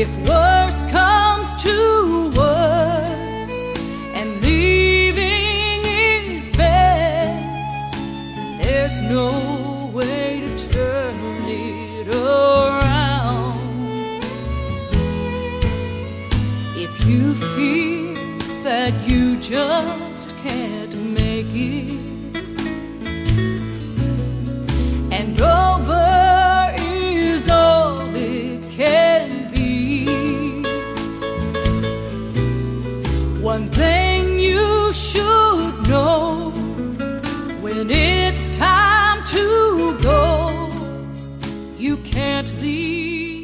If worse comes to worse and leaving is best, there's no way to turn it around. If you feel that you just can't make it, and over is all it can be, one thing you should know: when it's time to go, you can't leave